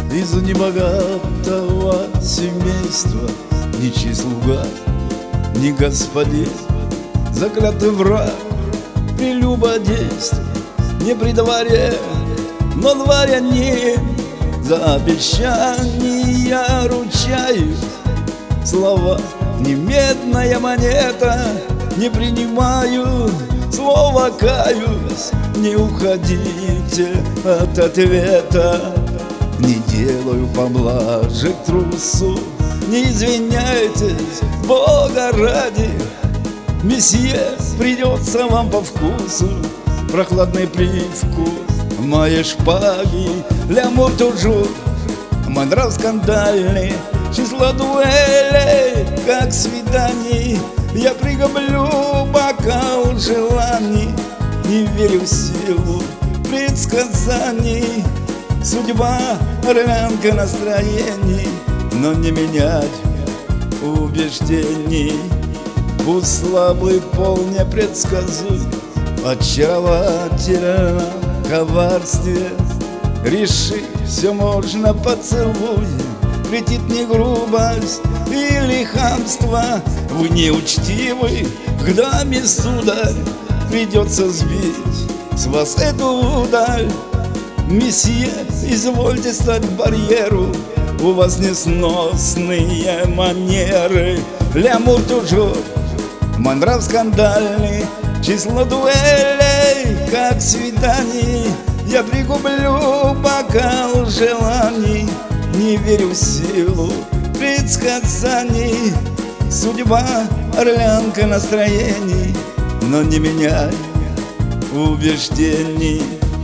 Из небогатого семейства, ничей слуга, ни господин, заклятый враг, прелюбодействие, не при дворе, но дворянин. За обещания ручаюсь, слова не медная монета, не принимаю, слово каюсь. Не уходите от ответа, не делаю поблажек трусу. Не извиняйтесь, Бога ради, месье, придется вам по вкусу прохладный привкус моей шпаги. Лямур тужур, мой нрав скандальный, число дуэлей, как свиданий. Я пригоблю бокал желаний, не верю в силу предсказаний. Судьба орлянка настроений, но не менять убеждений. Будь слабый, пол непредсказуем, очаровательно коварстве. Реши, все можно поцелуем, летит не грубость или хамство. Вы неучтивы к даме, сударь, придется сбить с вас эту удаль. Месье, извольте стать к барьеру, у вас несносные манеры. Лямур тужур, мой нрав скандальный, число дуэлей, как свиданий. Я пригублю бокал желаний, не верю в силу предсказаний. Судьба орлянка настроений, но не меняй убеждений.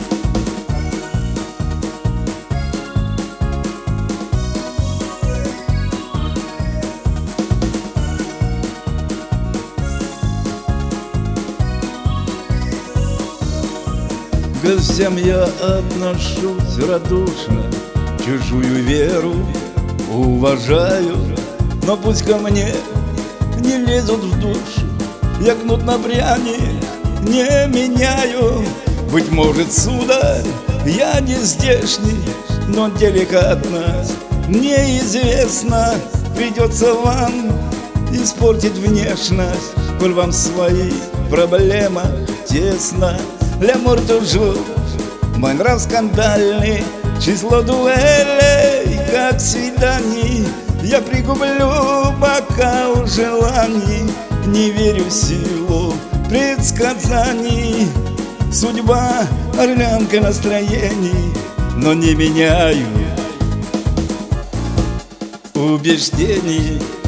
Ко всем я отношусь радушно, чужую веру уважаю, но пусть ко мне не лезут в душу, я кнут на пряник не меняю. Быть может, сударь, я не здешний, но деликатность мне известна. Придется вам испортить внешность, коль вам свои проблемы тесно. Лямур тужур, мой нрав скандальный, число дуэлей, как свиданий. Я пригублю бокал желаний, не верю в силу предсказаний. Судьба орлянка настроений, но не меняю убеждений.